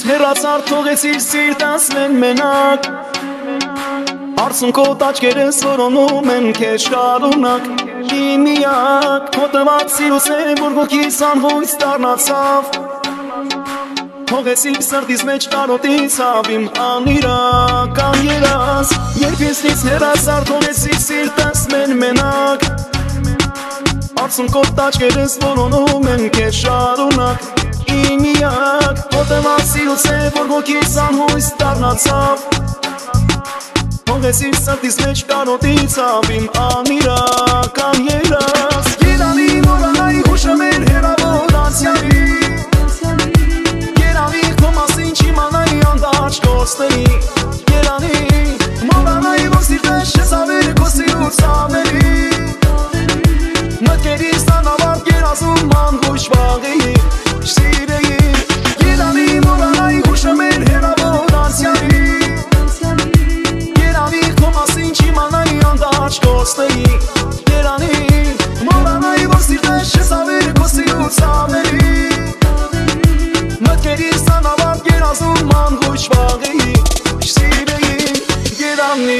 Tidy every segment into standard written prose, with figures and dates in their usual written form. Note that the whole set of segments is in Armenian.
հեռացար թողեցիր սիրտս մենակ Արցունքոտ աչքերս որոնում են քեզ շարունակ Իմ միակ քո տված սիրուս է որ ոգիս անհույս դառնացավ Թողեցիր սրտիս մեջ կարոտիցավ իմ անիրական երաս Երբ ինձնից հեռացար թողեցիր սիրտս մենակ Արցունքոտ աչքերս որոնում են քեզ շարունակ Իմ միակ քո տված սիրուս է որ ոգիս անհույս դառնացավ Թողեցիր սրտիս մեջ կարոտիցավ իմ անիրական երաս Երանի մորանայի հուշը մեր հեռավոր անցյալի Երանի քո մասին չիմանայի անդաճ գործների Երանի մորանայի որ սիրտես չես ավեր քո սիրուց ավելի Մտքերիս անավարտ երազում անհույժ վաղեի Սիրեի Երանի մորանայի հուշը մեր հեռավոր անցյալի Երանի քո մասին չիմանայի անդաճ գործների Երանի մորանայի որ սիրտես չես ավեր քո սիրուց ավելի Մտքերիս անավարտ երազում անհույժ վաղեի Սիրեի Երանի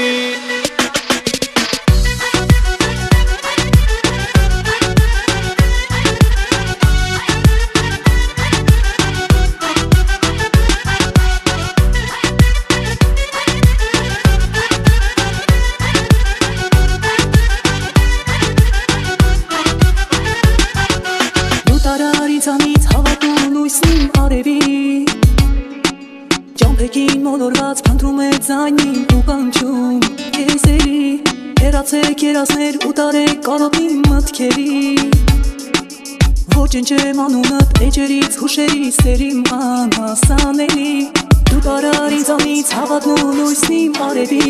Ճամփեքին մոլորված փնտրում է ձայնին ու կանչում Եզերի հեռացեք երազներ ու տարեք կարոտի մտքերի Ոչ ընջեմ անունդ էջերից հուշերից սերիմ անհասանելի Դու տարար ինձանից հավատն ու լույսնիմ արևի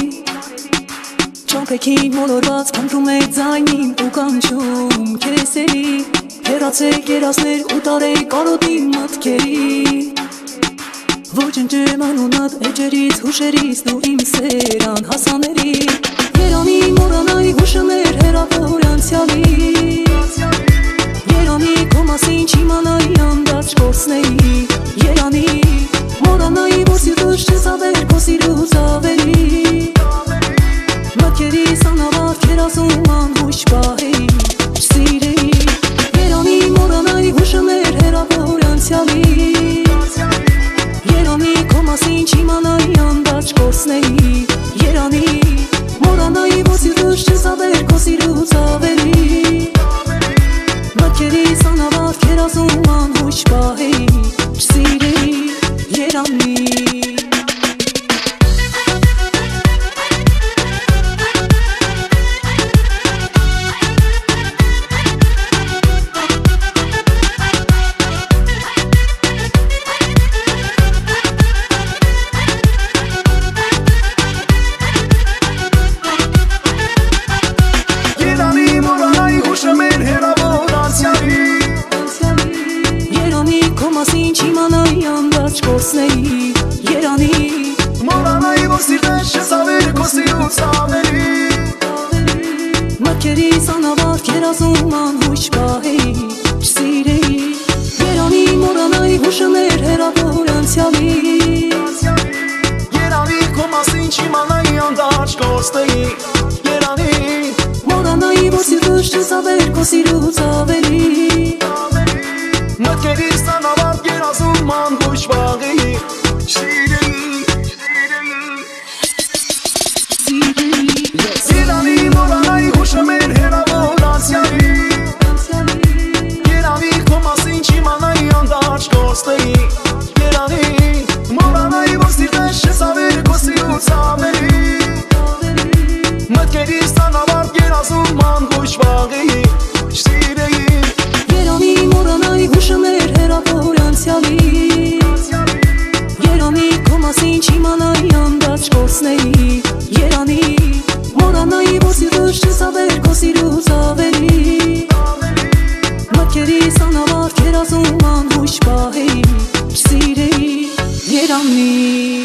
Ճամփեքին մոլորված փնտրում է ձայնին ու կանչում Եզերի հեռացեք երազներ ու տարեք կարոտի մտքերի Ոչ ընջեմ անունդ էջերից հուշերից դու իմ սեր անհասանելի Երանի մորանայի հուշը մեր հեռավոր անցյալի Երանի քո մասին չիմանայի անդաճ գործների Երանի մորանայի որ սիրտս չես ավեր քո սիրուց ավելի Մտքերիս անավարտ երազում անհույժ պահեի Սիրեի Երանի մորանայի հուշը մեր հեռավոր անցյալի Երանի քո մասին չիմանայի անդաճ գործների Երանի մորանայի որ սիրտս չես ավեր քո սիրուց ավելի Մտքերիս անավարտ երազում անհույժ պահեի Սիրեի Երանի Երանի մորանայի որ սիրտես չես ավեր քո սիրուց ավելի Մտքերիս անավարտ երազում անհույժ պահեի Սիրեի Երանի մորանայի հուշը մեր հեռավոր անցյալի Երանի քո մասին չիմանայի անդաճ գործների Երանի մորանայի որ սիրտես չես ավեր քո սիրուց ավելի Մտքերիս անավարտ երազում անհույժ վաղեի Սիրեի Երանի մորանայի հուշը մեր հեռավոր անցյալի Երանի քո մասին չիմանայի անդաճ գործների Երանի մորանայի որ սիրտես չես ավեր քո սիրուց ավելի Մտքերիս անավարտ երազում անհույժ վաղեի Սիրեի Երանի մորանայի հուշը մեր հեռավոր անցյալի Երանի քո մասին չիմանայի անդաճ գործների Երանի մորանայի որ սիրտս չես ավեր քո սիրուց ավելի Մտքերիս անավարտ երազում անհույժ պահեի Սիրեի Երանի